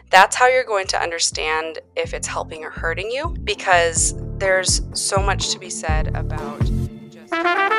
That's how you're going to understand if it's helping or hurting you, because there's so much to be said about just...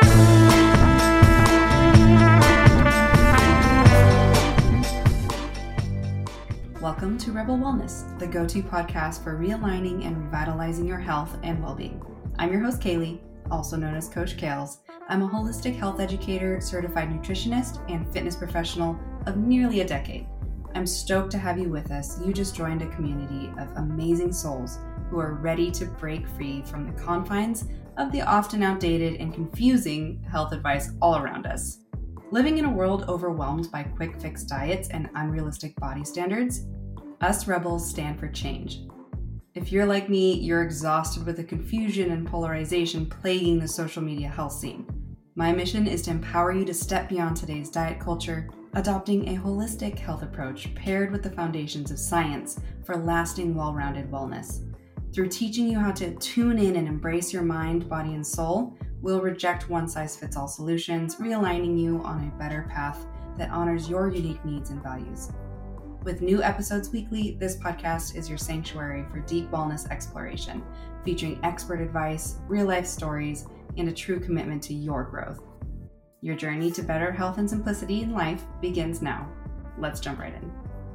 Welcome to Rebel Wellness, the go-to podcast for realigning and revitalizing your health and well-being. I'm your host, Kaylee, also known as Coach Kales. I'm a holistic health educator, certified nutritionist, and fitness professional of nearly a decade. I'm stoked to have you with us. You just joined a community of amazing souls who are ready to break free from the confines of the often outdated and confusing health advice all around us. Living in a world overwhelmed by quick fix diets and unrealistic body standards, us rebels stand for change. If you're like me, you're exhausted with the confusion and polarization plaguing the social media health scene. My mission is to empower you to step beyond today's diet culture, adopting a holistic health approach paired with the foundations of science for lasting, well-rounded wellness. Through teaching you how to tune in and embrace your mind, body, and soul, we'll reject one-size-fits-all solutions, realigning you on a better path that honors your unique needs and values. With new episodes weekly, this podcast is your sanctuary for deep wellness exploration, featuring expert advice, real-life stories, and a true commitment to your growth. Your journey to better health and simplicity in life begins now. Let's jump right in.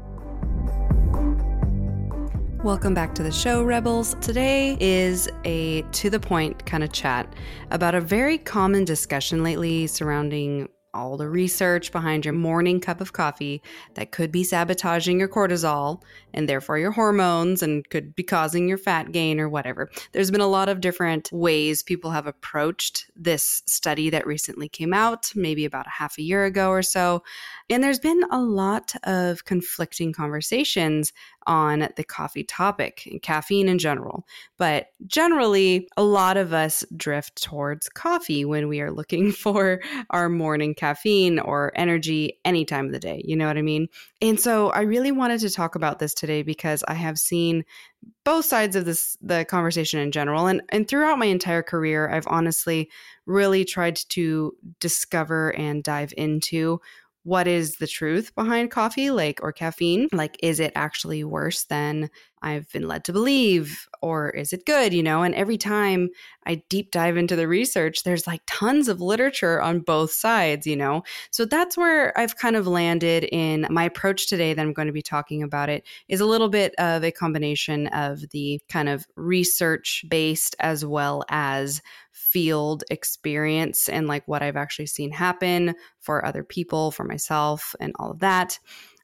Welcome back to the show, Rebels. Today is a to-the-point kind of chat about a very common discussion lately surrounding all the research behind your morning cup of coffee that could be sabotaging your cortisol and therefore your hormones and could be causing your fat gain or whatever. There's been a lot of different ways people have approached this study that recently came out, maybe about a half a year ago or so. And there's been a lot of conflicting conversations on the coffee topic and caffeine in general. But generally, a lot of us drift towards coffee when we are looking for our morning caffeine or energy any time of the day. You know what I mean? And so I really wanted to talk about this today because I have seen both sides of the conversation in general. And throughout my entire career, I've honestly really tried to discover and dive into what is the truth behind coffee, or caffeine? Is it actually worse than I've been led to believe? Or is it good? And every time I deep dive into the research, there's tons of literature on both sides, So that's where I've kind of landed in my approach today that I'm going to be talking about. It is a little bit of a combination of the kind of research-based as well as field experience and what I've actually seen happen for other people, for myself, and all of that.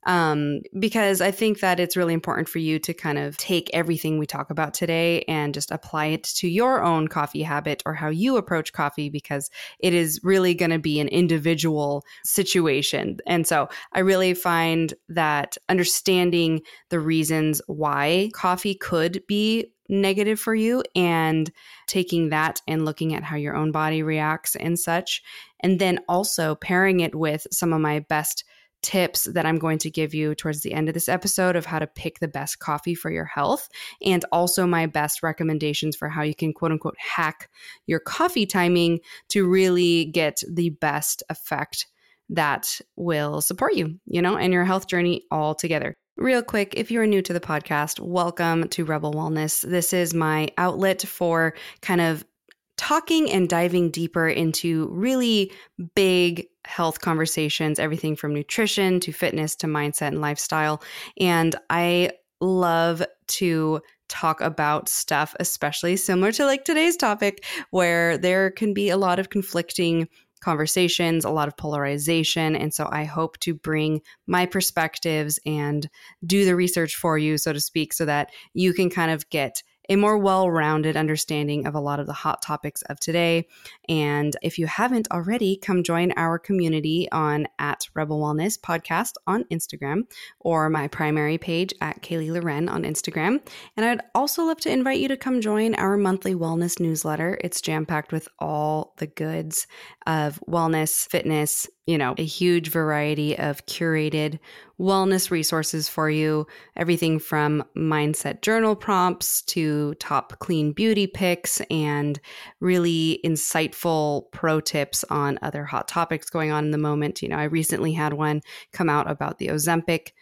Because I think that it's really important for you to kind of take everything we talk about today and just apply it to your own coffee habit or how you approach coffee, because it is really going to be an individual situation. And so I really find that understanding the reasons why coffee could be negative for you and taking that and looking at how your own body reacts and such, and then also pairing it with some of my best tips that I'm going to give you towards the end of this episode of how to pick the best coffee for your health, and also my best recommendations for how you can quote unquote hack your coffee timing to really get the best effect that will support you, and your health journey all together. Real quick, if you're new to the podcast, welcome to Rebel Wellness. This is my outlet for kind of talking and diving deeper into really big health conversations, everything from nutrition to fitness to mindset and lifestyle. And I love to talk about stuff, especially similar to today's topic, where there can be a lot of conflicting conversations, a lot of polarization. And so I hope to bring my perspectives and do the research for you, so to speak, so that you can kind of get a more well-rounded understanding of a lot of the hot topics of today. And if you haven't already, come join our community on @Rebel Wellness Podcast on Instagram, or my primary page @Kaylee Loren on Instagram. And I'd also love to invite you to come join our monthly wellness newsletter. It's jam-packed with all the goods of wellness, fitness, a huge variety of curated wellness resources for you. Everything from mindset journal prompts to top clean beauty picks and really insightful pro tips on other hot topics going on in the moment. I recently had one come out about the Ozempic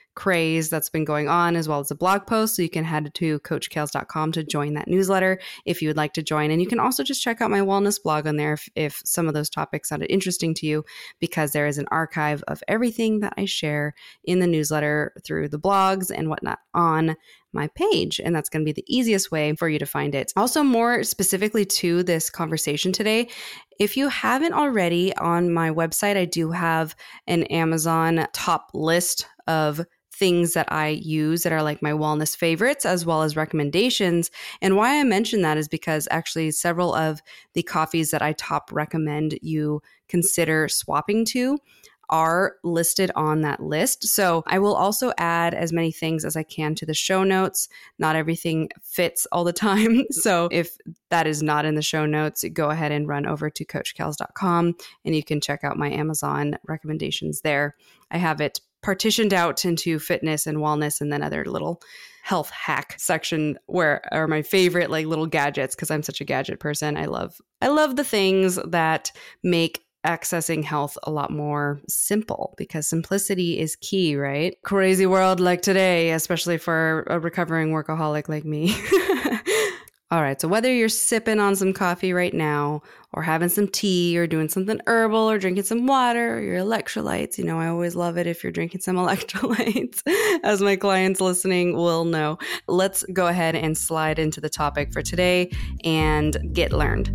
craze that's been going on, as well as a blog post. So you can head to coachkales.com to join that newsletter if you would like to join. And you can also just check out my wellness blog on there if some of those topics sounded interesting to you, because there is an archive of everything that I share in the newsletter through the blogs and whatnot on my page. And that's going to be the easiest way for you to find it. Also, more specifically to this conversation today, if you haven't already, on my website, I do have an Amazon top list of things that I use that are like my wellness favorites, as well as recommendations. And why I mention that is because actually several of the coffees that I top recommend you consider swapping to are listed on that list. So I will also add as many things as I can to the show notes. Not everything fits all the time. So if that is not in the show notes, go ahead and run over to coachkales.com and you can check out my Amazon recommendations there. I have it partitioned out into fitness and wellness, and then other little health hack section where are my favorite like little gadgets, because I'm such a gadget person. I love the things that make accessing health a lot more simple, because simplicity is key, right? Crazy world like today, especially for a recovering workaholic like me. All right, so whether you're sipping on some coffee right now, or having some tea, or doing something herbal, or drinking some water, or your electrolytes, I always love it if you're drinking some electrolytes, as my clients listening will know. Let's go ahead and slide into the topic for today and get learned.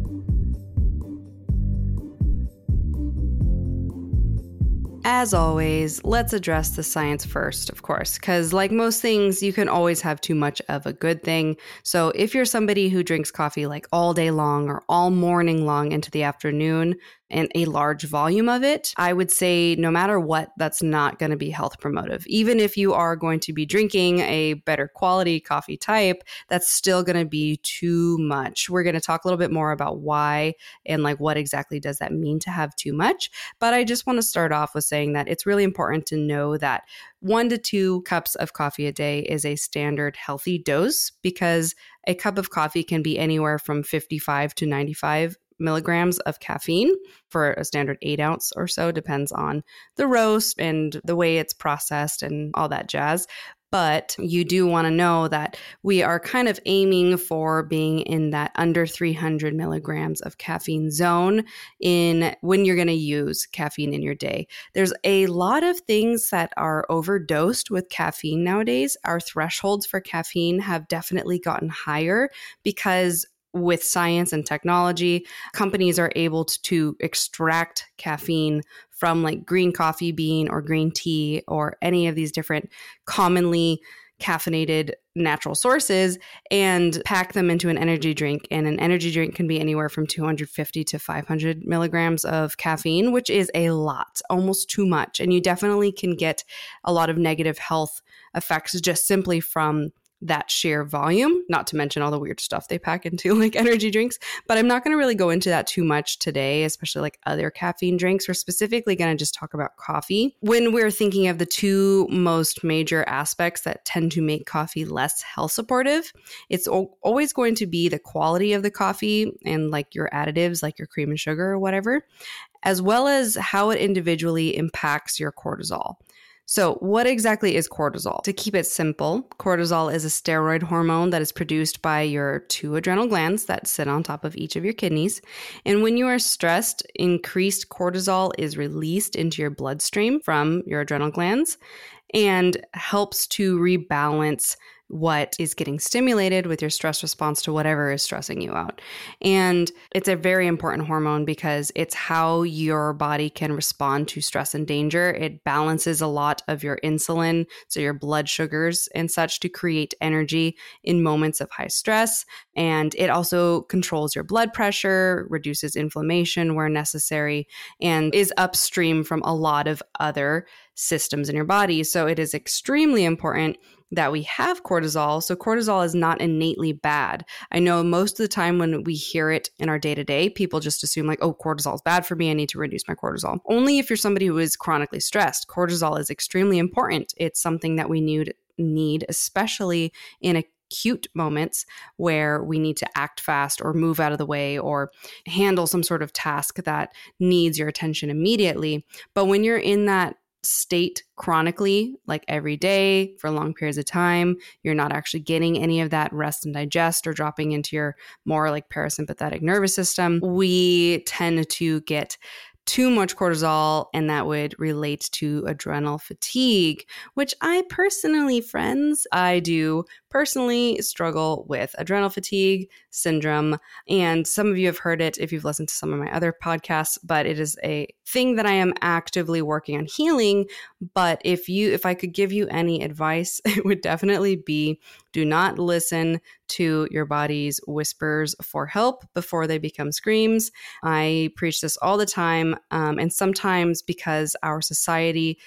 As always, let's address the science first, of course, because like most things, you can always have too much of a good thing. So if you're somebody who drinks coffee like all day long or all morning long into the afternoon, and a large volume of it, I would say no matter what, that's not going to be health promotive. Even if you are going to be drinking a better quality coffee type, that's still going to be too much. We're going to talk a little bit more about why and like what exactly does that mean to have too much. But I just want to start off with saying that it's really important to know that 1 to 2 cups of coffee a day is a standard healthy dose, because a cup of coffee can be anywhere from 55 to 95 milligrams of caffeine for a standard 8 ounce or so, depends on the roast and the way it's processed and all that jazz. But you do want to know that we are kind of aiming for being in that under 300 milligrams of caffeine zone when you're going to use caffeine in your day. There's a lot of things that are overdosed with caffeine nowadays. Our thresholds for caffeine have definitely gotten higher because with science and technology, companies are able to extract caffeine from like green coffee bean or green tea or any of these different commonly caffeinated natural sources and pack them into an energy drink. And an energy drink can be anywhere from 250 to 500 milligrams of caffeine, which is a lot, almost too much. And you definitely can get a lot of negative health effects just simply from that sheer volume, not to mention all the weird stuff they pack into like energy drinks. But I'm not going to really go into that too much today, especially like other caffeine drinks. We're specifically going to just talk about coffee. When we're thinking of the 2 most major aspects that tend to make coffee less health supportive, it's always going to be the quality of the coffee and like your additives, like your cream and sugar or whatever, as well as how it individually impacts your cortisol. So what exactly is cortisol? To keep it simple, cortisol is a steroid hormone that is produced by your 2 adrenal glands that sit on top of each of your kidneys. And when you are stressed, increased cortisol is released into your bloodstream from your adrenal glands and helps to rebalance what is getting stimulated with your stress response to whatever is stressing you out. And it's a very important hormone because it's how your body can respond to stress and danger. It balances a lot of your insulin, so your blood sugars and such, to create energy in moments of high stress. And it also controls your blood pressure, reduces inflammation where necessary, and is upstream from a lot of other systems in your body. So it is extremely important that we have cortisol. So cortisol is not innately bad. I know most of the time when we hear it in our day-to-day, people just assume like, oh, cortisol is bad for me. I need to reduce my cortisol. Only if you're somebody who is chronically stressed. Cortisol is extremely important. It's something that we need, especially in acute moments where we need to act fast or move out of the way or handle some sort of task that needs your attention immediately. But when you're in that state chronically, like every day for long periods of time, you're not actually getting any of that rest and digest or dropping into your more like parasympathetic nervous system, we tend to get too much cortisol, and that would relate to adrenal fatigue, which I personally, friends, I do personally struggle with adrenal fatigue syndrome. And some of you have heard it if you've listened to some of my other podcasts, but it is a thing that I am actively working on healing. But if I could give you any advice, it would definitely be do not listen to your body's whispers for help before they become screams. I preach this all the time. And sometimes because our society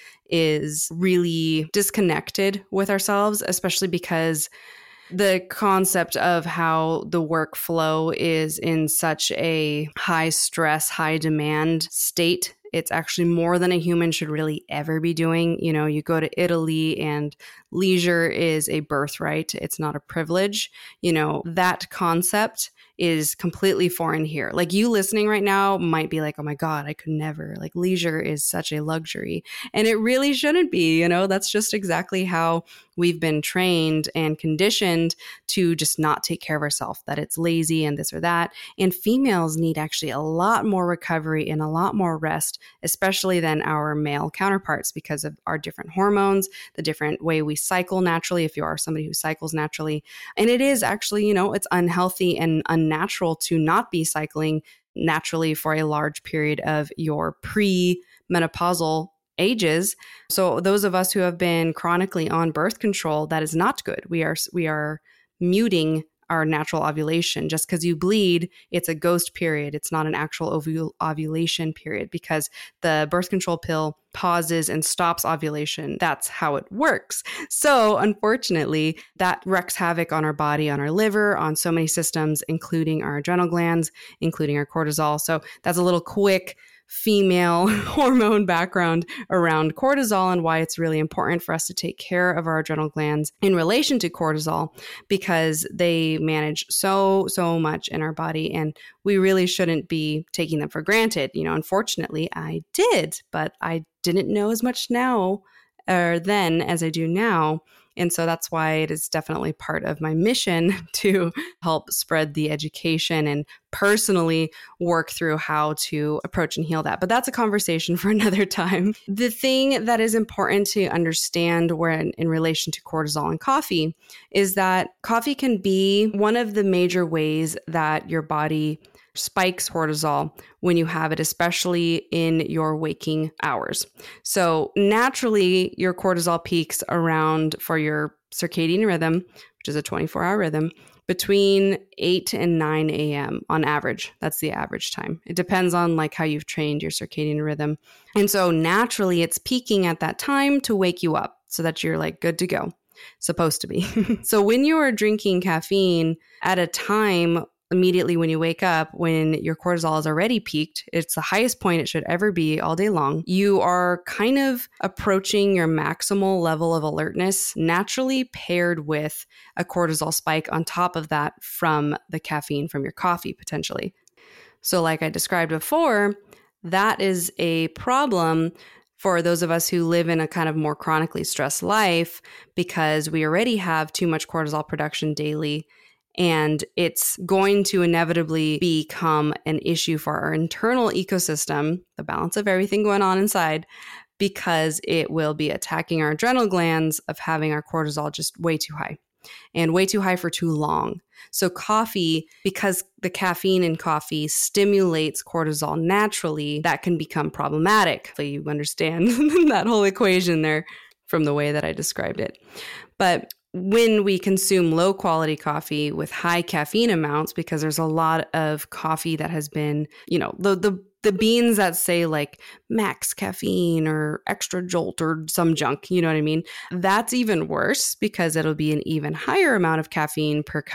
is really disconnected with ourselves, especially because the concept of how the workflow is in such a high stress, high demand state. It's actually more than a human should really ever be doing. You know, you go to Italy and leisure is a birthright. It's not a privilege. You know, that concept is completely foreign here. Like you listening right now might be like, oh my God, I could never. Like leisure is such a luxury. And it really shouldn't be, you know, that's just exactly how we've been trained and conditioned to just not take care of ourselves, that it's lazy and this or that. And females need actually a lot more recovery and a lot more rest, especially than our male counterparts because of our different hormones, the different way we cycle naturally, if you are somebody who cycles naturally. And it is actually, you know, it's unhealthy and unnatural to not be cycling naturally for a large period of your pre-menopausal ages. So those of us who have been chronically on birth control, that is not good. We are muting our natural ovulation. Just because you bleed, it's a ghost period. It's not an actual ovulation period because the birth control pill pauses and stops ovulation. That's how it works. So unfortunately, that wreaks havoc on our body, on our liver, on so many systems, including our adrenal glands, including our cortisol. So that's a little quick female hormone background around cortisol and why it's really important for us to take care of our adrenal glands in relation to cortisol because they manage so much in our body and we really shouldn't be taking them for granted. You know, unfortunately, I did, but I didn't know as much now or then as I do now. And so that's why it is definitely part of my mission to help spread the education and personally work through how to approach and heal that. But that's a conversation for another time. The thing that is important to understand when in relation to cortisol and coffee is that coffee can be one of the major ways that your body spikes cortisol when you have it, especially in your waking hours. So naturally, your cortisol peaks around for your circadian rhythm, which is a 24-hour rhythm, between 8 and 9 a.m. on average. That's the average time. It depends on like how you've trained your circadian rhythm. And so naturally, it's peaking at that time to wake you up so that you're like good to go, supposed to be. So when you are drinking caffeine at a time immediately when you wake up, when your cortisol is already peaked, it's the highest point it should ever be all day long. You are kind of approaching your maximal level of alertness naturally paired with a cortisol spike on top of that from the caffeine from your coffee potentially. So like I described before, that is a problem for those of us who live in a kind of more chronically stressed life because we already have too much cortisol production daily. And it's going to inevitably become an issue for our internal ecosystem, the balance of everything going on inside, because it will be attacking our adrenal glands of having our cortisol just way too high and way too high for too long. So coffee, because the caffeine in coffee stimulates cortisol naturally, that can become problematic. So you understand that whole equation there from the way that I described it. But when we consume low quality coffee with high caffeine amounts, because there's a lot of coffee that has been, you know, the beans that say like max caffeine or extra jolt or some junk, you know what I mean? That's even worse because it'll be an even higher amount of caffeine per cup.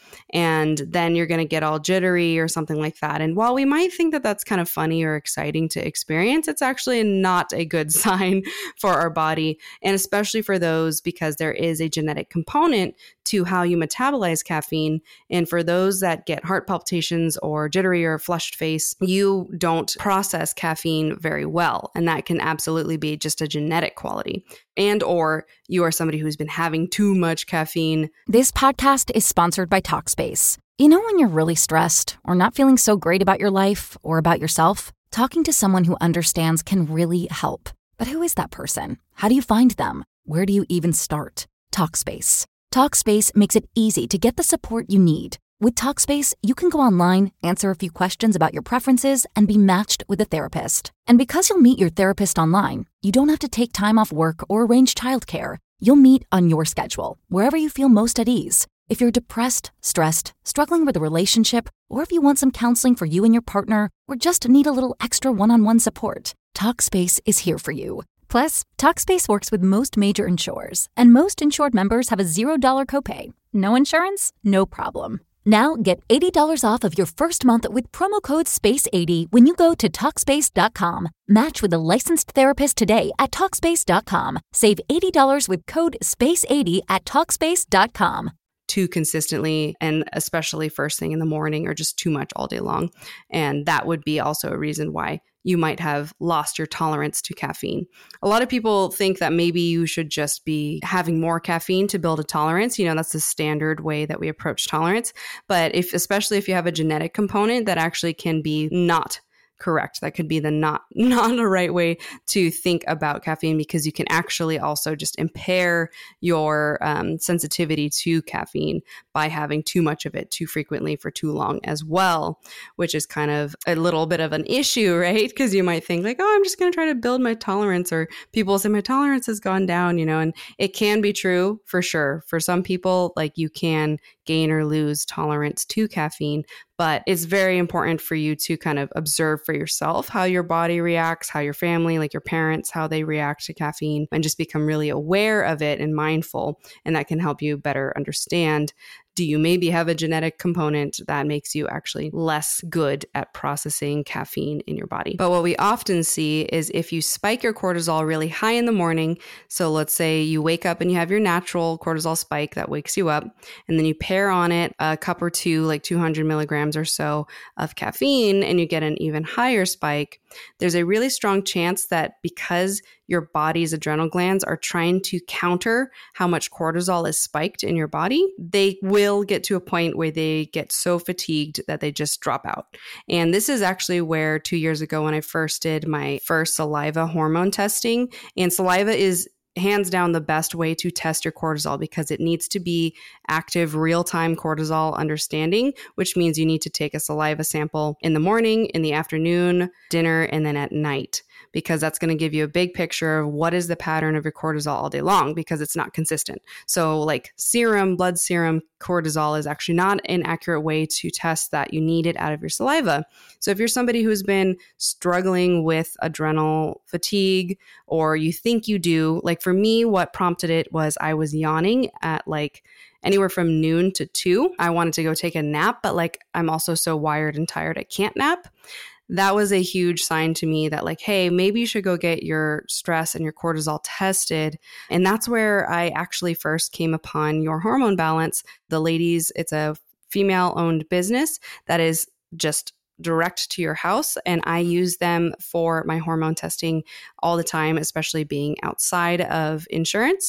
and then you're going to get all jittery or something like that. And while we might think that that's kind of funny or exciting to experience, it's actually not a good sign for our body. And especially for those, because there is a genetic component to how you metabolize caffeine. And for those that get heart palpitations or jittery or flushed face, you don't process caffeine very well. And that can absolutely be just a genetic quality. And or you are somebody who's been having too much caffeine. This podcast is sponsored by Talkspace. You know when you're really stressed or not feeling so great about your life or about yourself? Talking to someone who understands can really help. But who is that person? How do you find them? Where do you even start? Talkspace. Talkspace makes it easy to get the support you need. With Talkspace, you can go online, answer a few questions about your preferences, and be matched with a therapist. And because you'll meet your therapist online, you don't have to take time off work or arrange childcare. You'll meet on your schedule, wherever you feel most at ease. If you're depressed, stressed, struggling with a relationship, or if you want some counseling for you and your partner, or just need a little extra one-on-one support, Talkspace is here for you. Plus, Talkspace works with most major insurers, and most insured members have a $0 copay. No insurance? No problem. Now get $80 off of your first month with promo code SPACE80 when you go to Talkspace.com. Match with a licensed therapist today at Talkspace.com. Save $80 with code SPACE80 at Talkspace.com. Too consistently, and especially first thing in the morning, or just too much all day long. And that would be also a reason why you might have lost your tolerance to caffeine. A lot of people think that maybe you should just be having more caffeine to build a tolerance. You know, that's the standard way that we approach tolerance. But especially if you have a genetic component, that actually can be not correct. That could be the not a right way to think about caffeine, because you can actually also just impair your sensitivity to caffeine by having too much of it too frequently for too long as well, which is kind of a little bit of an issue, right? Because you might think like, oh, I'm just going to try to build my tolerance, or people say my tolerance has gone down, you know, and it can be true for sure. For some people, like you can gain or lose tolerance to caffeine, but it's very important for you to kind of observe for yourself how your body reacts, how your family, like your parents, how they react to caffeine, and just become really aware of it and mindful. And that can help you better understand, do you maybe have a genetic component that makes you actually less good at processing caffeine in your body? But what we often see is if you spike your cortisol really high in the morning, so let's say you wake up and you have your natural cortisol spike that wakes you up, and then you pair on it a cup or two, like 200 milligrams or so of caffeine, and you get an even higher spike, there's a really strong chance that because your body's adrenal glands are trying to counter how much cortisol is spiked in your body, they will get to a point where they get so fatigued that they just drop out. And this is actually where 2 years ago when I first did my first saliva hormone testing, and saliva is hands down the best way to test your cortisol because it needs to be active real-time cortisol understanding, which means you need to take a saliva sample in the morning, in the afternoon, dinner, and then at night, because that's going to give you a big picture of what is the pattern of your cortisol all day long, because it's not consistent. So like blood serum cortisol is actually not an accurate way to test that. You need it out of your saliva. So if you're somebody who's been struggling with adrenal fatigue, or you think you do, like for me, what prompted it was I was yawning at like anywhere from noon to 2. I wanted to go take a nap, but like I'm also so wired and tired I can't nap. That was a huge sign to me that like, hey, maybe you should go get your stress and your cortisol tested. And that's where I actually first came upon Your Hormone Balance. The ladies, it's a female-owned business that is just direct to your house. And I use them for my hormone testing all the time, especially being outside of insurance.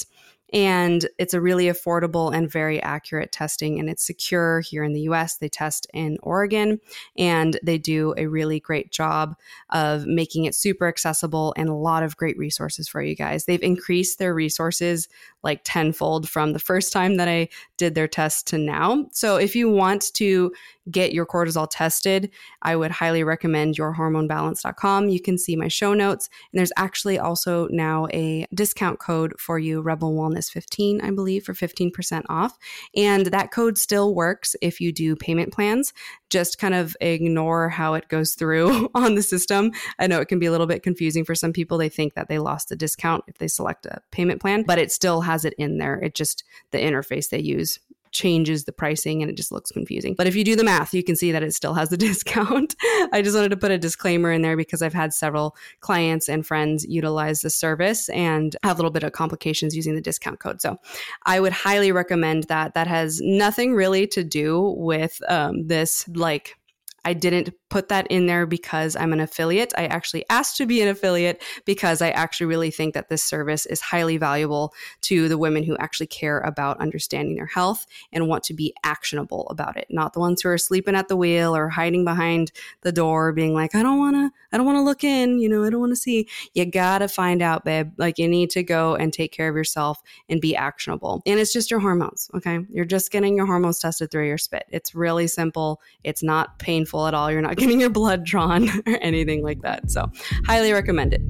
And it's a really affordable and very accurate testing, and it's secure here in the US. They test in Oregon, and they do a really great job of making it super accessible and a lot of great resources for you guys. They've increased their resources like tenfold from the first time that I did their test to now. So if you want to get your cortisol tested, I would highly recommend yourhormonebalance.com. You can see my show notes. And there's actually also now a discount code for you, Rebel Wellness 15, I believe, for 15% off. And that code still works if you do payment plans. Just kind of ignore how it goes through on the system. I know it can be a little bit confusing for some people. They think that they lost the discount if they select a payment plan, but it still has it in there. It just, the interface they use changes the pricing and it just looks confusing. But if you do the math, you can see that it still has a discount. I just wanted to put a disclaimer in there because I've had several clients and friends utilize the service and have a little bit of complications using the discount code. So I would highly recommend that. That has nothing really to do with this, like, I didn't put that in there because I'm an affiliate. I actually asked to be an affiliate because I actually really think that this service is highly valuable to the women who actually care about understanding their health and want to be actionable about it. Not the ones who are sleeping at the wheel or hiding behind the door being like, I don't want to look in, I don't want to see. You got to find out, babe. Like, you need to go and take care of yourself and be actionable. And it's just your hormones. Okay. You're just getting your hormones tested through your spit. It's really simple. It's not painful at all. You're not getting your blood drawn or anything like that. So highly recommend it.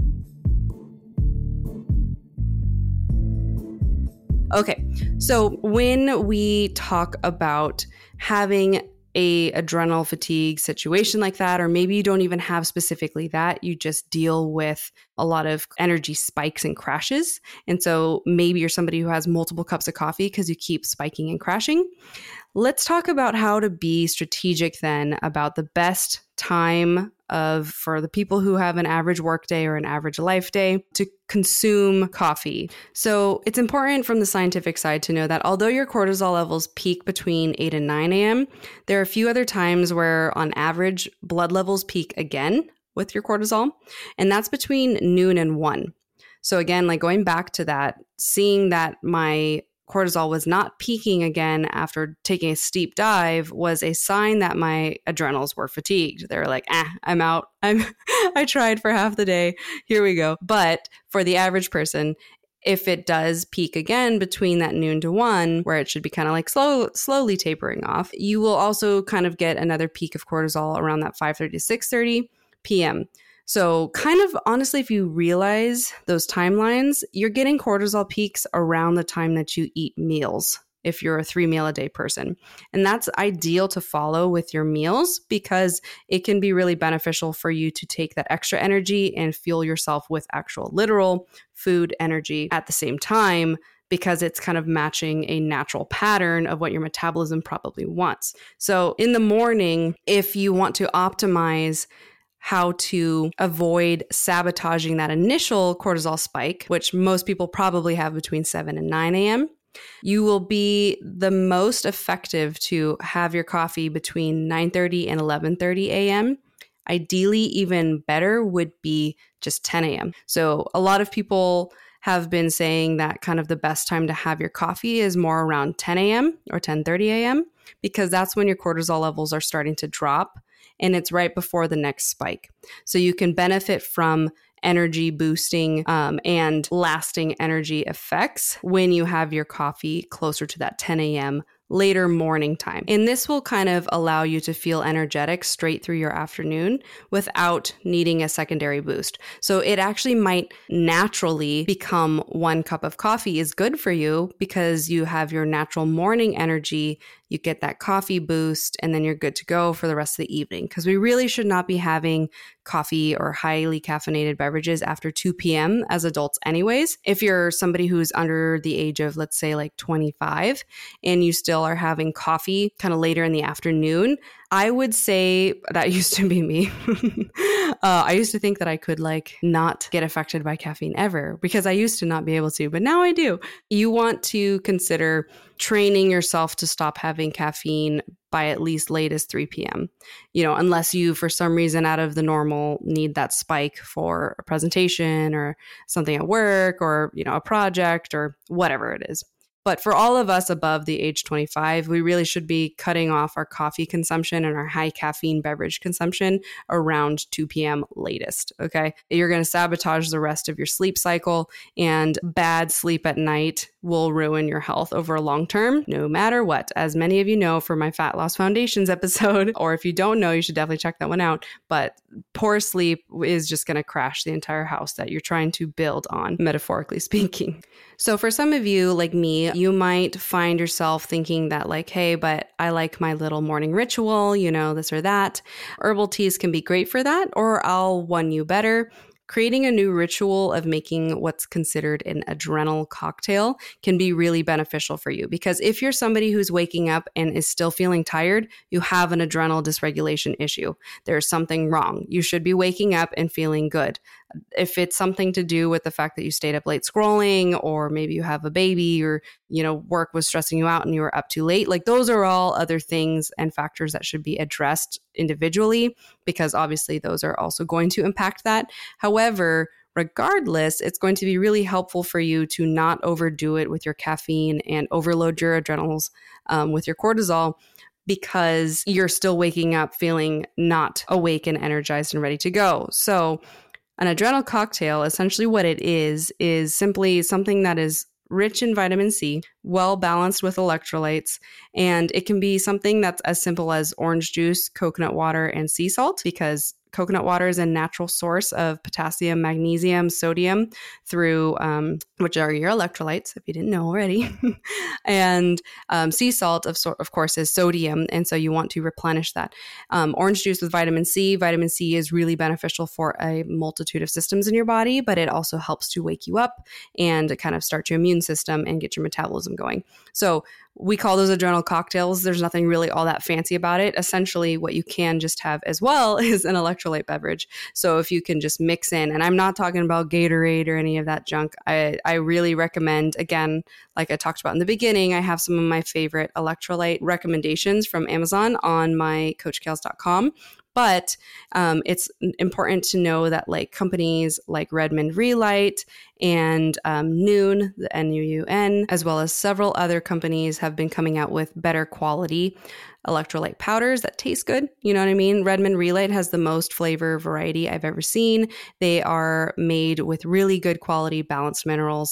Okay. So when we talk about having a adrenal fatigue situation like that, or maybe you don't even have specifically that, you just deal with a lot of energy spikes and crashes. And so maybe you're somebody who has multiple cups of coffee because you keep spiking and crashing. Let's talk about how to be strategic then about the best time for the people who have an average workday or an average life day to consume coffee. So it's important from the scientific side to know that although your cortisol levels peak between 8 and 9 a.m., there are a few other times where on average blood levels peak again with your cortisol, and that's between noon and 1. So again, like going back to that, seeing that my cortisol was not peaking again after taking a steep dive was a sign that my adrenals were fatigued. They were like, I'm out. I tried for half the day. Here we go. But for the average person, if it does peak again between that noon to 1, where it should be kind of like slowly tapering off, you will also kind of get another peak of cortisol around that 5:30 to 6:30 p.m. So kind of honestly, if you realize those timelines, you're getting cortisol peaks around the time that you eat meals, if you're a 3-meal-a-day person. And that's ideal to follow with your meals because it can be really beneficial for you to take that extra energy and fuel yourself with actual literal food energy at the same time, because it's kind of matching a natural pattern of what your metabolism probably wants. So in the morning, if you want to optimize how to avoid sabotaging that initial cortisol spike, which most people probably have between 7 and 9 a.m., you will be the most effective to have your coffee between 9:30 and 11:30 a.m. Ideally, even better would be just 10 a.m. So a lot of people have been saying that kind of the best time to have your coffee is more around 10 a.m. or 10:30 a.m. because that's when your cortisol levels are starting to drop. And it's right before the next spike. So you can benefit from energy boosting and lasting energy effects when you have your coffee closer to that 10 a.m. later morning time. And this will kind of allow you to feel energetic straight through your afternoon without needing a secondary boost. So it actually might naturally become 1 cup of coffee is good for you because you have your natural morning energy, you get that coffee boost, and then you're good to go for the rest of the evening. Because we really should not be having coffee or highly caffeinated beverages after 2 p.m. as adults anyways. If you're somebody who's under the age of, let's say, like 25, and you still are having coffee kind of later in the afternoon, I would say that used to be me. I used to think that I could like not get affected by caffeine ever because I used to not be able to, but now I do. You want to consider training yourself to stop having caffeine by at least latest 3 p.m. Unless you, for some reason out of the normal, need that spike for a presentation or something at work or, a project or whatever it is. But for all of us above the age 25, we really should be cutting off our coffee consumption and our high caffeine beverage consumption around 2 p.m. latest, okay? You're going to sabotage the rest of your sleep cycle, and bad sleep at night will ruin your health over a long term, no matter what. As many of you know from my Fat Loss Foundations episode, or if you don't know, you should definitely check that one out. But poor sleep is just going to crash the entire house that you're trying to build on, metaphorically speaking. So for some of you, like me, you might find yourself thinking that like, hey, but I like my little morning ritual, this or that. Herbal teas can be great for that, or I'll one you better. creating a new ritual of making what's considered an adrenal cocktail can be really beneficial for you. Because if you're somebody who's waking up and is still feeling tired, you have an adrenal dysregulation issue. There's something wrong. You should be waking up and feeling good. If it's something to do with the fact that you stayed up late scrolling, or maybe you have a baby, or, work was stressing you out and you were up too late, like those are all other things and factors that should be addressed individually, because obviously those are also going to impact that. However, regardless, it's going to be really helpful for you to not overdo it with your caffeine and overload your adrenals with your cortisol, because you're still waking up feeling not awake and energized and ready to go. So an adrenal cocktail, essentially what it is simply something that is rich in vitamin C, well balanced with electrolytes, and it can be something that's as simple as orange juice, coconut water, and sea salt, because coconut water is a natural source of potassium, magnesium, sodium through, which are your electrolytes, if you didn't know already. And sea salt, of course, is sodium. And so you want to replenish that. Orange juice with vitamin C. Vitamin C is really beneficial for a multitude of systems in your body, but it also helps to wake you up and kind of start your immune system and get your metabolism going. So we call those adrenal cocktails. There's nothing really all that fancy about it. Essentially, what you can just have as well is an electrolyte beverage. So if you can just mix in, and I'm not talking about Gatorade or any of that junk. I really recommend, again, like I talked about in the beginning, I have some of my favorite electrolyte recommendations from Amazon on my CoachKales.com. But it's important to know that like companies like Redmond Relight and Nuun, the Nuun, as well as several other companies have been coming out with better quality electrolyte powders that taste good. You know what I mean? Redmond Relight has the most flavor variety I've ever seen. They are made with really good quality balanced minerals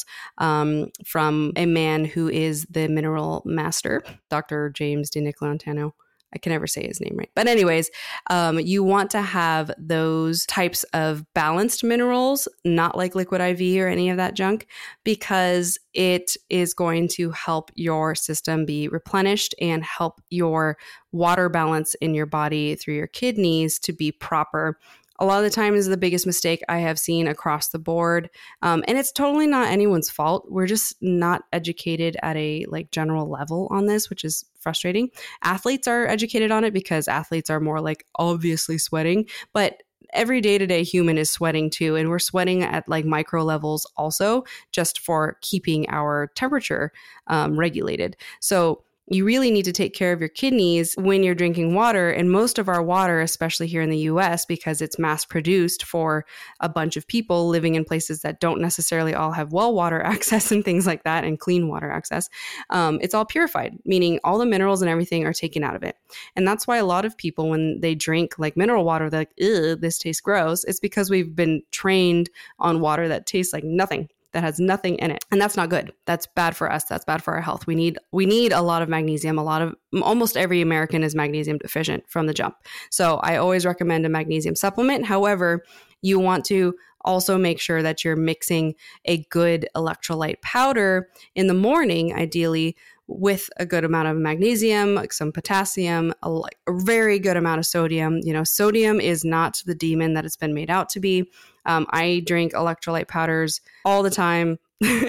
from a man who is the mineral master, Dr. James DiNicolantano. I can never say his name right. But anyways, you want to have those types of balanced minerals, not like Liquid IV or any of that junk, because it is going to help your system be replenished and help your water balance in your body through your kidneys to be proper. A lot of the time is the biggest mistake I have seen across the board. And it's totally not anyone's fault. We're just not educated at a like general level on this, which is frustrating. Athletes are educated on it because athletes are more like obviously sweating, but every day-to-day human is sweating too. And we're sweating at like micro levels also, just for keeping our temperature regulated. So you really need to take care of your kidneys when you're drinking water. And most of our water, especially here in the US, because it's mass produced for a bunch of people living in places that don't necessarily all have well water access and things like that, and clean water access, it's all purified, meaning all the minerals and everything are taken out of it. And that's why a lot of people, when they drink like mineral water, they're like, ew, this tastes gross. It's because we've been trained on water that tastes like nothing, that has nothing in it. And that's not good. That's bad for us. That's bad for our health. We need a lot of magnesium. Almost every American is magnesium deficient from the jump. So I always recommend a magnesium supplement. However, you want to also make sure that you're mixing a good electrolyte powder in the morning, ideally, with a good amount of magnesium, like some potassium, a very good amount of sodium. You know, sodium is not the demon that it's been made out to be. I drink electrolyte powders all the time,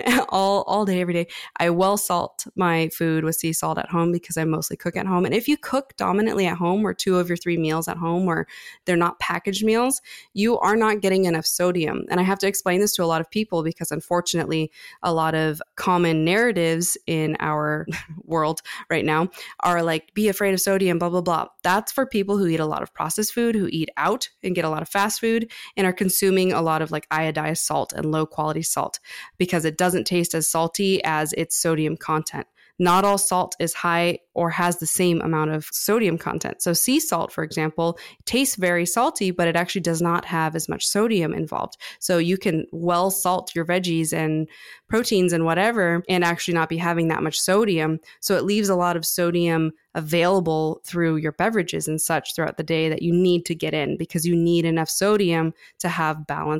all day, every day. I well salt my food with sea salt at home because I mostly cook at home. And if you cook dominantly at home, or 2 of your 3 meals at home, or they're not packaged meals, you are not getting enough sodium. And I have to explain this to a lot of people because unfortunately, a lot of common narratives in our world right now are like, be afraid of sodium, blah, blah, blah. That's for people who eat a lot of processed food, who eat out and get a lot of fast food and are consuming a lot of like iodized salt and low quality salt, because it doesn't taste as salty as its sodium content. Not all salt is high or has the same amount of sodium content. So sea salt, for example, tastes very salty, but it actually does not have as much sodium involved. So you can well salt your veggies and proteins and whatever and actually not be having that much sodium. So it leaves a lot of sodium available through your beverages and such throughout the day that you need to get in, because you need enough sodium to have balanced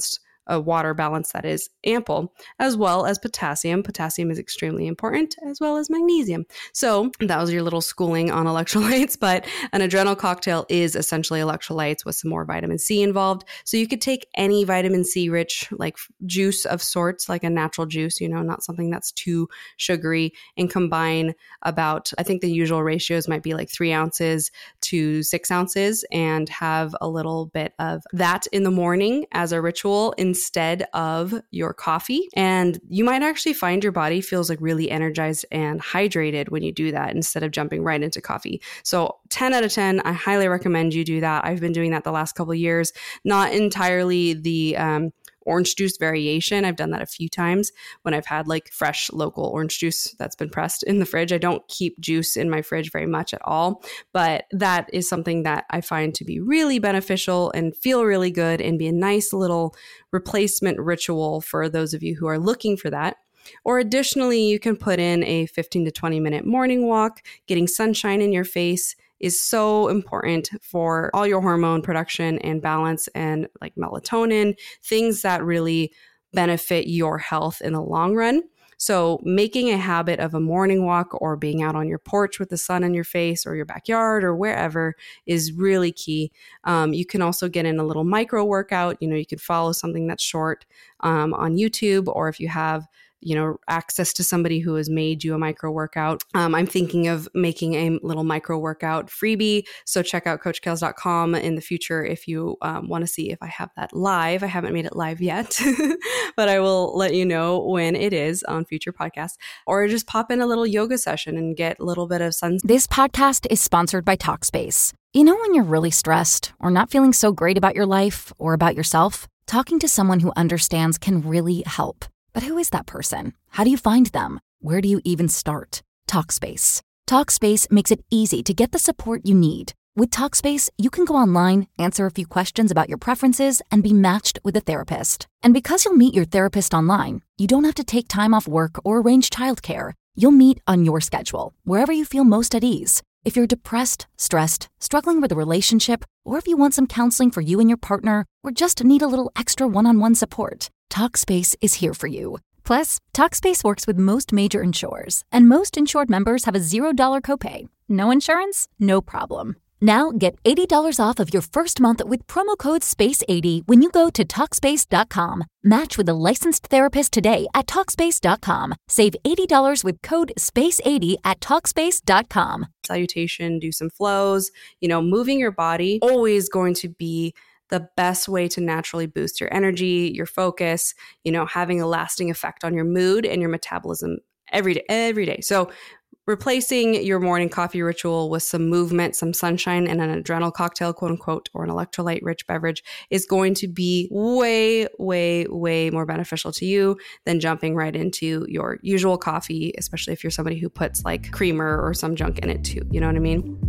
a water balance that is ample, as well as potassium. Potassium is extremely important, as well as magnesium. So that was your little schooling on electrolytes, but an adrenal cocktail is essentially electrolytes with some more vitamin C involved. So you could take any vitamin C rich like juice of sorts, like a natural juice, not something that's too sugary, and combine about, I think the usual ratios might be like 3 ounces to 6 ounces, and have a little bit of that in the morning as a ritual instead of your coffee. And you might actually find your body feels like really energized and hydrated when you do that instead of jumping right into coffee. So 10 out of 10, I highly recommend you do that. I've been doing that the last couple of years, not entirely the orange juice variation. I've done that a few times when I've had like fresh local orange juice that's been pressed in the fridge. I don't keep juice in my fridge very much at all, but that is something that I find to be really beneficial and feel really good and be a nice little replacement ritual for those of you who are looking for that. Or additionally, you can put in a 15 to 20 minute morning walk. Getting sunshine in your face is so important for all your hormone production and balance, and like melatonin, things that really benefit your health in the long run. So making a habit of a morning walk or being out on your porch with the sun in your face or your backyard or wherever is really key. You can also get in a little micro workout. You could follow something that's short on YouTube, or if you have access to somebody who has made you a micro workout. I'm thinking of making a little micro workout freebie. So check out CoachKels.com in the future if you want to see if I have that live. I haven't made it live yet, but I will let you know when it is on future podcasts. Or just pop in a little yoga session and get a little bit of sun. This podcast is sponsored by Talkspace. When you're really stressed or not feeling so great about your life or about yourself, talking to someone who understands can really help. But who is that person? How do you find them? Where do you even start? Talkspace. Talkspace makes it easy to get the support you need. With Talkspace, you can go online, answer a few questions about your preferences, and be matched with a therapist. And because you'll meet your therapist online, you don't have to take time off work or arrange childcare. You'll meet on your schedule, wherever you feel most at ease. If you're depressed, stressed, struggling with a relationship, or if you want some counseling for you and your partner, or just need a little extra one-on-one support, Talkspace is here for you. Plus, Talkspace works with most major insurers, and most insured members have a $0 copay. No insurance? No problem. Now get $80 off of your first month with promo code SPACE80 when you go to Talkspace.com. Match with a licensed therapist today at Talkspace.com. Save $80 with code SPACE80 at Talkspace.com. Salutation, do some flows. Moving your body, always going to be the best way to naturally boost your energy, your focus, having a lasting effect on your mood and your metabolism every day. So replacing your morning coffee ritual with some movement, some sunshine, and an adrenal cocktail, quote unquote, or an electrolyte rich beverage is going to be way, way, way more beneficial to you than jumping right into your usual coffee, especially if you're somebody who puts like creamer or some junk in it too. You know what I mean?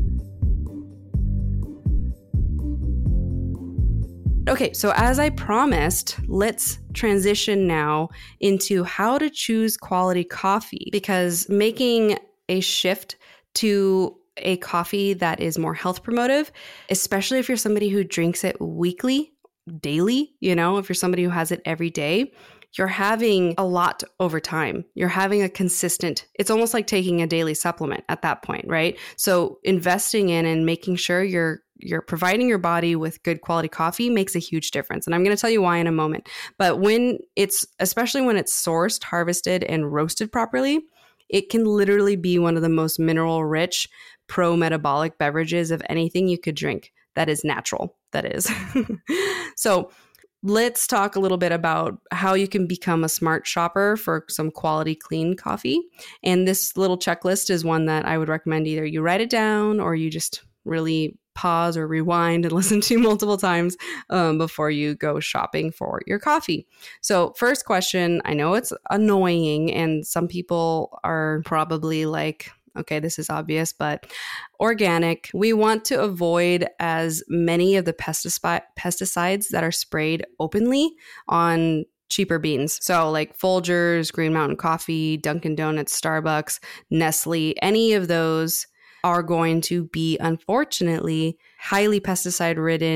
Okay, so as I promised, let's transition now into how to choose quality coffee, because making a shift to a coffee that is more health promotive, especially if you're somebody who drinks it weekly, daily, if you're somebody who has it every day, you're having a lot over time. You're having a consistent, it's almost like taking a daily supplement at that point, right? So investing in and making sure you're providing your body with good quality coffee makes a huge difference. And I'm going to tell you why in a moment. But especially when it's sourced, harvested, and roasted properly, it can literally be one of the most mineral rich, pro-metabolic beverages of anything you could drink that is natural, that is. So let's talk a little bit about how you can become a smart shopper for some quality, clean coffee. And this little checklist is one that I would recommend either you write it down or you just really pause or rewind and listen to multiple times before you go shopping for your coffee. So first question, I know it's annoying and some people are probably like, okay, this is obvious, but organic. We want to avoid as many of the pesticides that are sprayed openly on cheaper beans. So like Folgers, Green Mountain Coffee, Dunkin' Donuts, Starbucks, Nestle, any of those are going to be, unfortunately, highly pesticide-ridden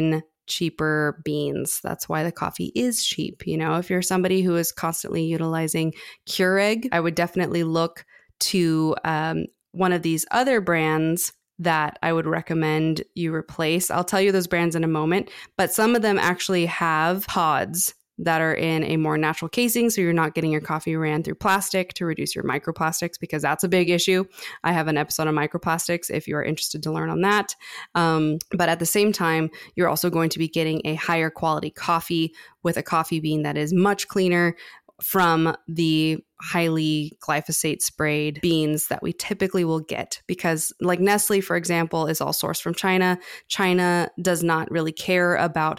cheaper beans. That's why the coffee is cheap. If you're somebody who is constantly utilizing Keurig, I would definitely look to one of these other brands that I would recommend you replace. I'll tell you those brands in a moment, but some of them actually have pods that are in a more natural casing, so you're not getting your coffee ran through plastic to reduce your microplastics, because that's a big issue. I have an episode on microplastics if you are interested to learn on that. But at the same time, you're also going to be getting a higher quality coffee with a coffee bean that is much cleaner from the highly glyphosate sprayed beans that we typically will get, because like Nestle, for example, is all sourced from China. China does not really care about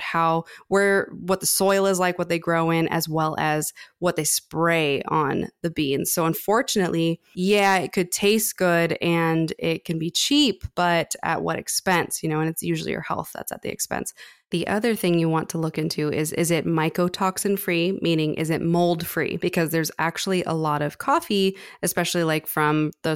what the soil is like, what they grow in, as well as what they spray on the beans. So unfortunately, yeah, it could taste good and it can be cheap, but at what expense? And it's usually your health that's at the expense. The other thing you want to look into is it mycotoxin free, meaning is it mold free? Because there's actually a lot of coffee, especially like from the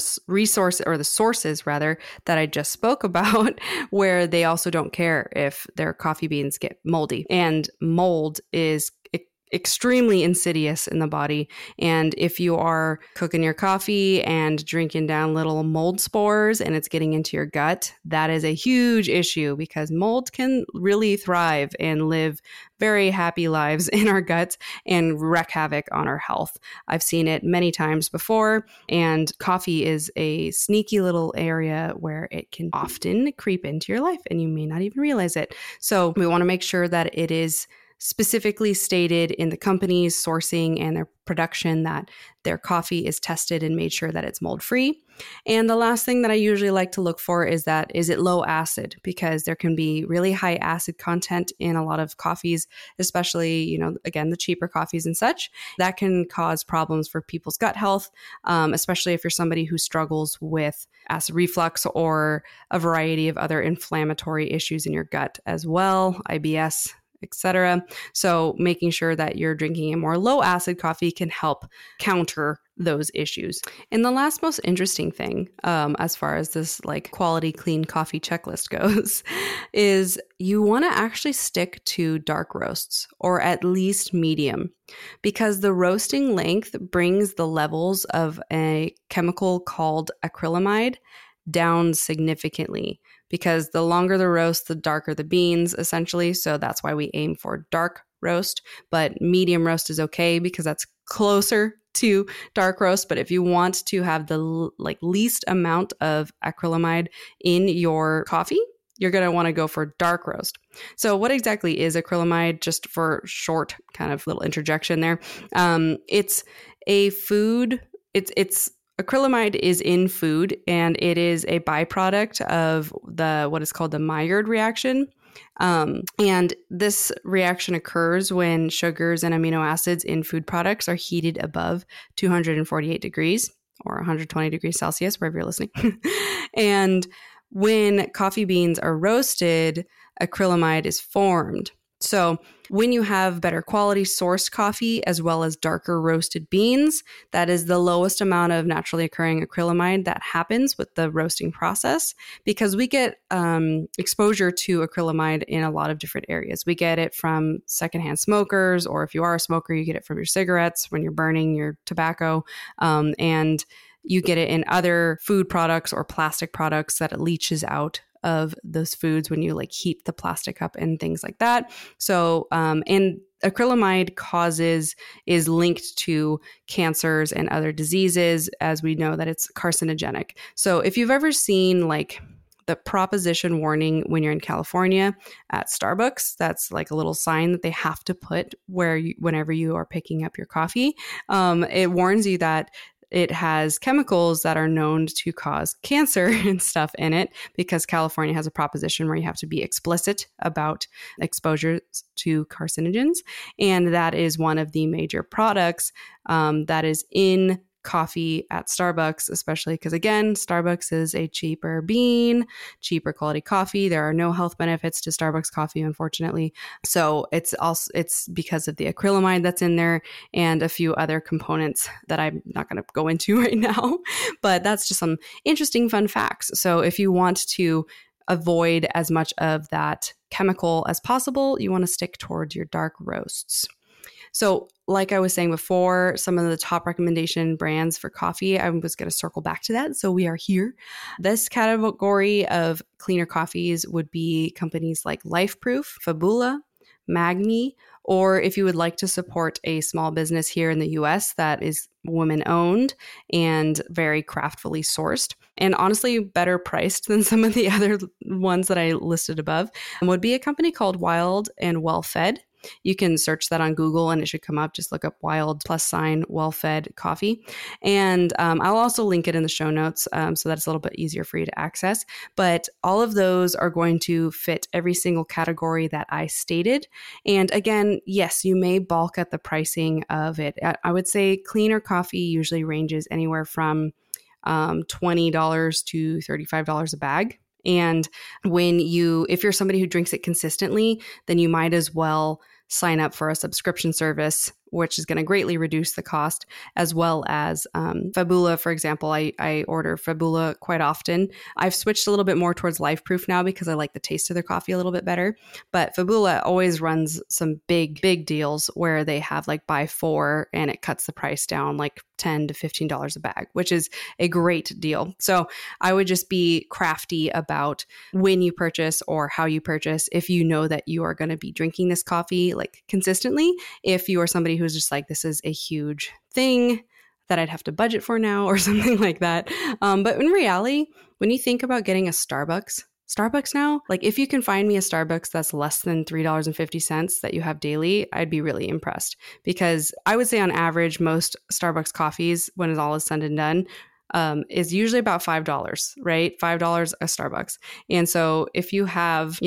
sources rather, that I just spoke about, where they also don't care if their coffee beans get moldy. And mold is extremely insidious in the body. And if you are cooking your coffee and drinking down little mold spores and it's getting into your gut, that is a huge issue, because mold can really thrive and live very happy lives in our guts and wreak havoc on our health. I've seen it many times before, and coffee is a sneaky little area where it can often creep into your life and you may not even realize it. So we want to make sure that it is specifically stated in the company's sourcing and their production that their coffee is tested and made sure that it's mold free. And the last thing that I usually like to look for is it low acid? Because there can be really high acid content in a lot of coffees, especially, again, the cheaper coffees and such. That can cause problems for people's gut health, especially if you're somebody who struggles with acid reflux or a variety of other inflammatory issues in your gut as well, IBS, etc. So making sure that you're drinking a more low acid coffee can help counter those issues. And the last most interesting thing, as far as this like quality clean coffee checklist goes, is you want to actually stick to dark roasts, or at least medium, because the roasting length brings the levels of a chemical called acrylamide down significantly, because the longer the roast, the darker the beans, essentially. So that's why we aim for dark roast, but medium roast is okay because that's closer to dark roast. But if you want to have the least amount of acrylamide in your coffee, you're going to want to go for dark roast. So what exactly is acrylamide? Just for short kind of little interjection there. It's a food, it's acrylamide is in food, and it is a byproduct of what is called the Maillard reaction. And this reaction occurs when sugars and amino acids in food products are heated above 248 degrees or 120 degrees Celsius, wherever you're listening. And when coffee beans are roasted, acrylamide is formed. So when you have better quality sourced coffee as well as darker roasted beans, that is the lowest amount of naturally occurring acrylamide that happens with the roasting process, because we get exposure to acrylamide in a lot of different areas. We get it from secondhand smokers, or if you are a smoker, you get it from your cigarettes when you're burning your tobacco, and you get it in other food products or plastic products that it leaches out of those foods when you heat the plastic up and things like that. So, and acrylamide is linked to cancers and other diseases, as we know that it's carcinogenic. So if you've ever seen the proposition warning when you're in California at Starbucks, that's a little sign that they have to put whenever you are picking up your coffee. It warns you that it has chemicals that are known to cause cancer and stuff in it, because California has a proposition where you have to be explicit about exposure to carcinogens. And that is one of the major products that is in coffee at Starbucks, especially because, again, Starbucks is a cheaper bean, cheaper quality coffee. There are no health benefits to Starbucks coffee, unfortunately. So it's because of the acrylamide that's in there and a few other components that I'm not going to go into right now. But that's just some interesting fun facts. So if you want to avoid as much of that chemical as possible. You want to stick towards your dark roasts. So like I was saying before, some of the top recommendation brands for coffee, I was going to circle back to that. So we are here. This category of cleaner coffees would be companies like LifeProof, Fabula, Magni, or if you would like to support a small business here in the US that is women-owned and very craftfully sourced, and honestly better priced than some of the other ones that I listed above, would be a company called Wild and Well Fed. You can search that on Google and it should come up. Just look up Wild + Well Fed coffee. And I'll also link it in the show notes so that it's a little bit easier for you to access. But all of those are going to fit every single category that I stated. And again, yes, you may balk at the pricing of it. I would say cleaner coffee usually ranges anywhere from $20 to $35 a bag. And if you're somebody who drinks it consistently, then you might as well sign up for a subscription service, which is going to greatly reduce the cost, as well as Fabula, for example. I order Fabula quite often. I've switched a little bit more towards LifeProof now because I like the taste of their coffee a little bit better. But Fabula always runs some big deals where they have like buy 4 and it cuts the price down like $10 to $15 a bag, which is a great deal. So I would just be crafty about when you purchase or how you purchase. If you know that you are going to be drinking this coffee like consistently, if you are somebody who's just like, this is a huge thing that I'd have to budget for now or something like that. But in reality, when you think about getting a Starbucks now, like if you can find me a Starbucks that's less than $3.50 that you have daily, I'd be really impressed, because I would say on average, most Starbucks coffees, when it's all is said and done, is usually about $5, right? $5 a Starbucks. And so if you have,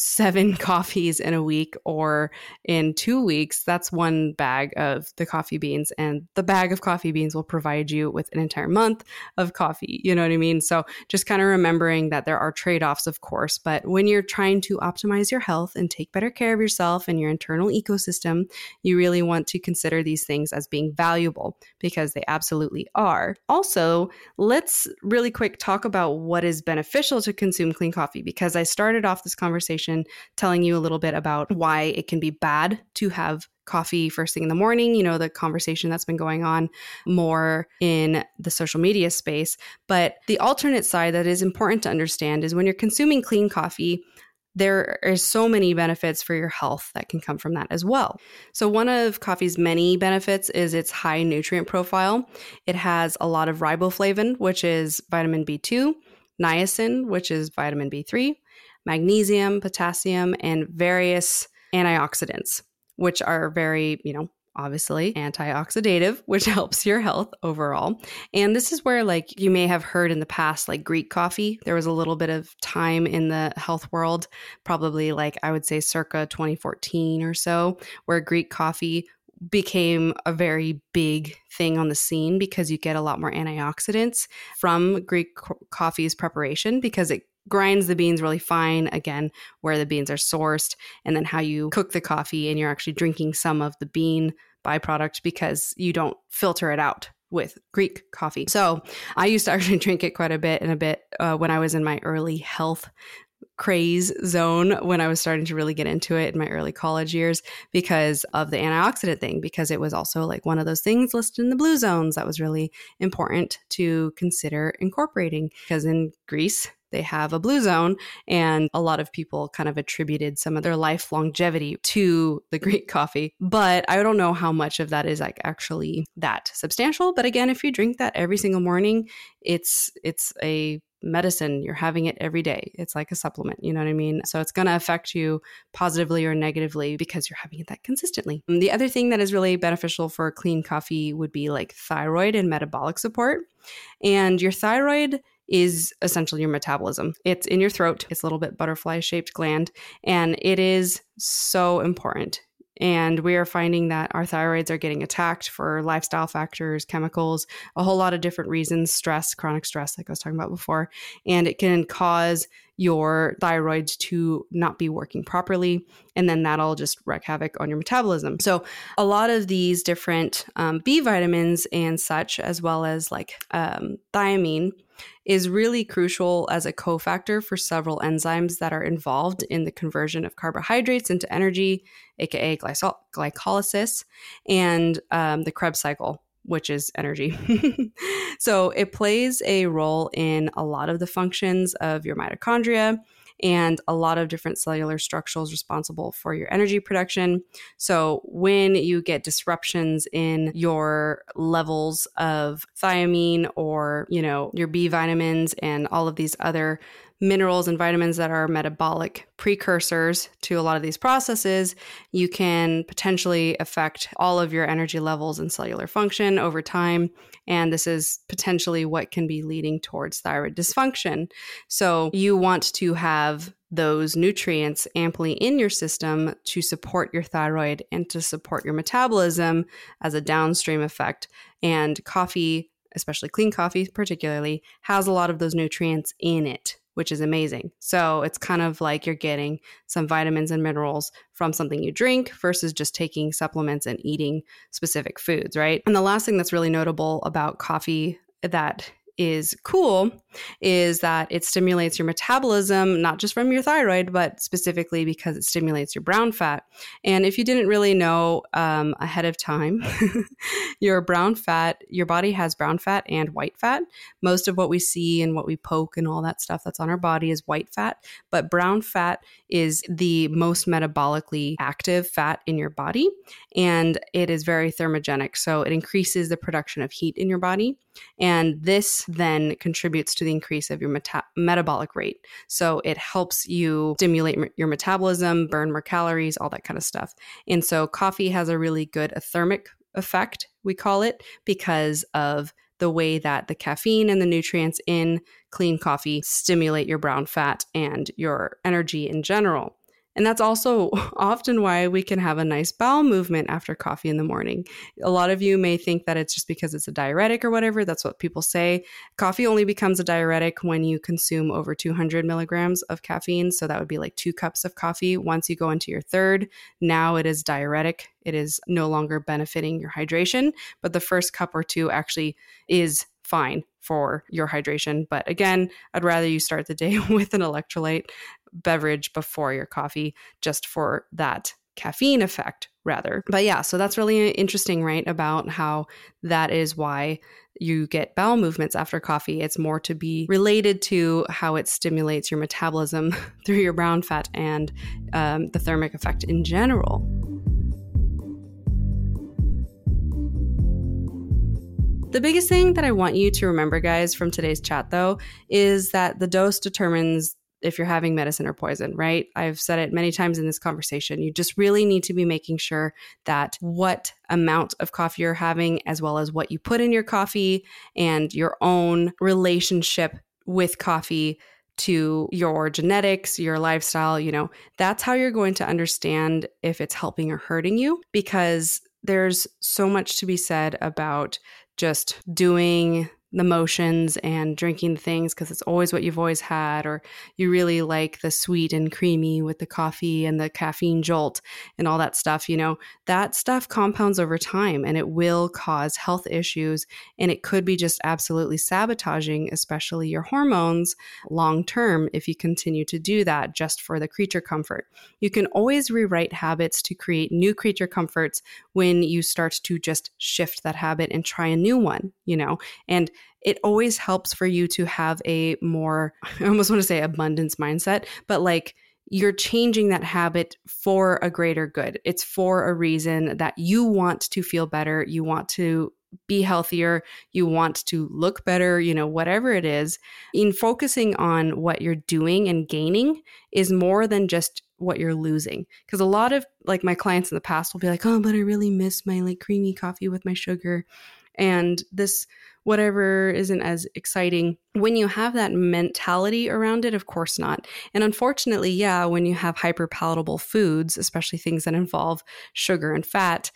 7 coffees in a week or in 2 weeks, that's one bag of the coffee beans. And the bag of coffee beans will provide you with an entire month of coffee. You know what I mean? So just kind of remembering that there are trade-offs, of course, but when you're trying to optimize your health and take better care of yourself and your internal ecosystem, you really want to consider these things as being valuable, because they absolutely are. Also, let's really quick talk about what is beneficial to consume clean coffee, because I started off this conversation telling you a little bit about why it can be bad to have coffee first thing in the morning, the conversation that's been going on more in the social media space. But the alternate side that is important to understand is when you're consuming clean coffee, there are so many benefits for your health that can come from that as well. So one of coffee's many benefits is its high nutrient profile. It has a lot of riboflavin, which is vitamin B2, niacin, which is vitamin B3, magnesium, potassium, and various antioxidants, which are very, obviously antioxidative, which helps your health overall. And this is where, like, you may have heard in the past, like Greek coffee, there was a little bit of time in the health world, probably like I would say circa 2014 or so, where Greek coffee became a very big thing on the scene because you get a lot more antioxidants from Greek coffee's preparation, because it grinds the beans really fine, again, where the beans are sourced, and then how you cook the coffee, and you're actually drinking some of the bean byproduct because you don't filter it out with Greek coffee. So I used to actually drink it quite a bit when I was in my early health craze zone, when I was starting to really get into it in my early college years, because of the antioxidant thing, because it was also like one of those things listed in the blue zones that was really important to consider incorporating, because in Greece, they have a blue zone, and a lot of people kind of attributed some of their life longevity to the Greek coffee. But I don't know how much of that is like actually that substantial. But again, if you drink that every single morning, it's a medicine. You're having it every day. It's like a supplement, you know what I mean? So it's going to affect you positively or negatively because you're having it that consistently. The other thing that is really beneficial for clean coffee would be like thyroid and metabolic support. And your thyroid is essentially your metabolism. It's in your throat. It's a little bit butterfly-shaped gland, and it is so important. And we are finding that our thyroids are getting attacked for lifestyle factors, chemicals, a whole lot of different reasons, stress, chronic stress, like I was talking about before. And it can cause your thyroid to not be working properly. And then that'll just wreak havoc on your metabolism. So a lot of these different B vitamins and such, as well as like thiamine, is really crucial as a cofactor for several enzymes that are involved in the conversion of carbohydrates into energy, aka glycolysis, and the Krebs cycle, which is energy. So it plays a role in a lot of the functions of your mitochondria and a lot of different cellular structures responsible for your energy production. So when you get disruptions in your levels of thiamine or, your B vitamins and all of these other minerals and vitamins that are metabolic precursors to a lot of these processes, you can potentially affect all of your energy levels and cellular function over time. And this is potentially what can be leading towards thyroid dysfunction. So you want to have those nutrients amply in your system to support your thyroid and to support your metabolism as a downstream effect. And coffee, especially clean coffee particularly, has a lot of those nutrients in it, which is amazing. So it's kind of like you're getting some vitamins and minerals from something you drink versus just taking supplements and eating specific foods, right? And the last thing that's really notable about coffee that is cool is that it stimulates your metabolism, not just from your thyroid, but specifically because it stimulates your brown fat. And if you didn't really know ahead of time, your body has brown fat and white fat. Most of what we see and what we poke and all that stuff that's on our body is white fat, but brown fat is the most metabolically active fat in your body, and it is very thermogenic. So it increases the production of heat in your body, and this then contributes to the increase of your metabolic rate. So it helps you stimulate your metabolism, burn more calories, all that kind of stuff. And so coffee has a really good thermic effect, we call it, because of the way that the caffeine and the nutrients in clean coffee stimulate your brown fat and your energy in general. And that's also often why we can have a nice bowel movement after coffee in the morning. A lot of you may think that it's just because it's a diuretic or whatever. That's what people say. Coffee only becomes a diuretic when you consume over 200 milligrams of caffeine. So that would be like 2 cups of coffee. Once you go into your third, now it is diuretic. It is no longer benefiting your hydration, but the first cup or 2 actually is fine for your hydration. But again, I'd rather you start the day with an electrolyte beverage before your coffee, just for that caffeine effect rather. But yeah, so that's really interesting, right? About how that is why you get bowel movements after coffee. It's more to be related to how it stimulates your metabolism through your brown fat and the thermic effect in general. The biggest thing that I want you to remember, guys, from today's chat, though, is that the dose determines if you're having medicine or poison, right? I've said it many times in this conversation. You just really need to be making sure that what amount of coffee you're having, as well as what you put in your coffee and your own relationship with coffee to your genetics, your lifestyle, that's how you're going to understand if it's helping or hurting you, because there's so much to be said about just doing the motions and drinking things because it's always what you've always had, or you really like the sweet and creamy with the coffee and the caffeine jolt and all that stuff, that stuff compounds over time and it will cause health issues, and it could be just absolutely sabotaging, especially your hormones long term if you continue to do that just for the creature comfort. You can always rewrite habits to create new creature comforts when you start to just shift that habit and try a new one, and it always helps for you to have a more, I almost want to say abundance mindset, but like you're changing that habit for a greater good. It's for a reason that you want to feel better. You want to be healthier. You want to look better, whatever it is. In focusing on what you're doing and gaining is more than just what you're losing. Because a lot of like my clients in the past will be like, oh, but I really miss my like creamy coffee with my sugar. And this whatever isn't as exciting. When you have that mentality around it, of course not. And unfortunately, yeah, when you have hyper palatable foods, especially things that involve sugar and fat,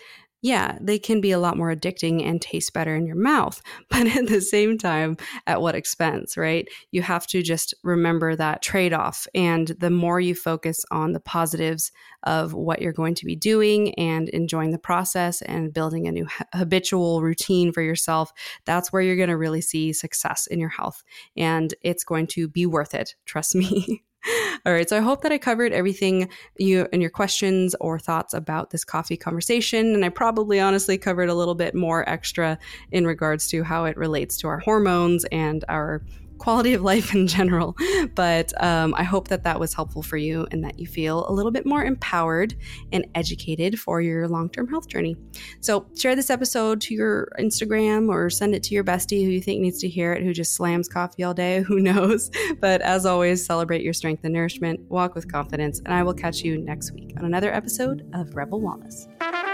yeah, they can be a lot more addicting and taste better in your mouth, but at the same time, at what expense, right? You have to just remember that trade-off. And the more you focus on the positives of what you're going to be doing and enjoying the process and building a new habitual routine for yourself, that's where you're going to really see success in your health. And it's going to be worth it. Trust me. All right. So I hope that I covered everything you and your questions or thoughts about this coffee conversation. And I probably honestly covered a little bit more extra in regards to how it relates to our hormones and our quality of life in general. But I hope that that was helpful for you and that you feel a little bit more empowered and educated for your long-term health journey. So share this episode to your Instagram or send it to your bestie who you think needs to hear it, who just slams coffee all day. Who knows? But as always, celebrate your strength and nourishment, walk with confidence, and I will catch you next week on another episode of Rebel Wellness.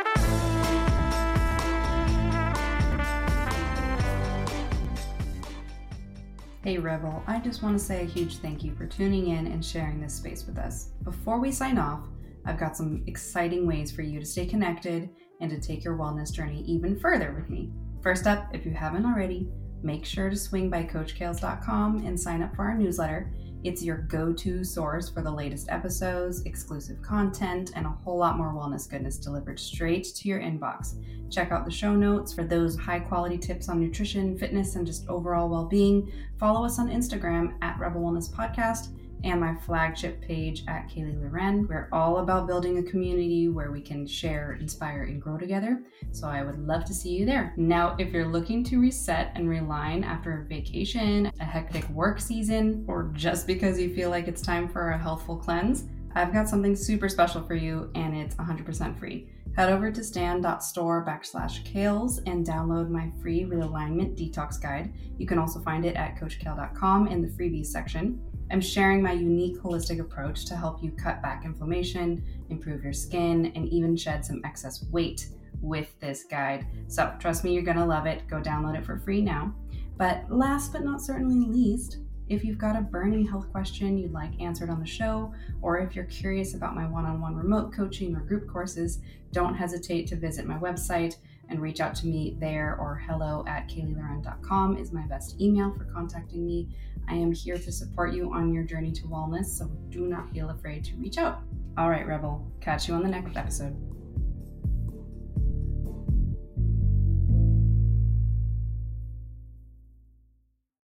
Hey Rebel, I just want to say a huge thank you for tuning in and sharing this space with us. Before we sign off, I've got some exciting ways for you to stay connected and to take your wellness journey even further with me. First up, if you haven't already, make sure to swing by CoachKales.com and sign up for our newsletter. It's your go-to source for the latest episodes, exclusive content, and a whole lot more wellness goodness delivered straight to your inbox. Check out the show notes for those high-quality tips on nutrition, fitness, and just overall well-being. Follow us on Instagram at Rebel Wellness Podcast and my flagship page at Kaylee Loren. We're all about building a community where we can share, inspire, and grow together. So I would love to see you there. Now, if you're looking to reset and realign after a vacation, a hectic work season, or just because you feel like it's time for a healthful cleanse, I've got something super special for you, and it's 100% free. Head over to stan.store/Kales and download my free realignment detox guide. You can also find it at CoachKale.com in the freebies section. I'm sharing my unique holistic approach to help you cut back inflammation, improve your skin, and even shed some excess weight with this guide. So trust me, you're going to love it. Go download it for free now. But last but not certainly least, if you've got a burning health question you'd like answered on the show, or if you're curious about my one-on-one remote coaching or group courses, don't hesitate to visit my website and reach out to me there, or hello@KayleeLoren.com is my best email for contacting me. I am here to support you on your journey to wellness, so do not feel afraid to reach out. All right, Rebel, catch you on the next episode.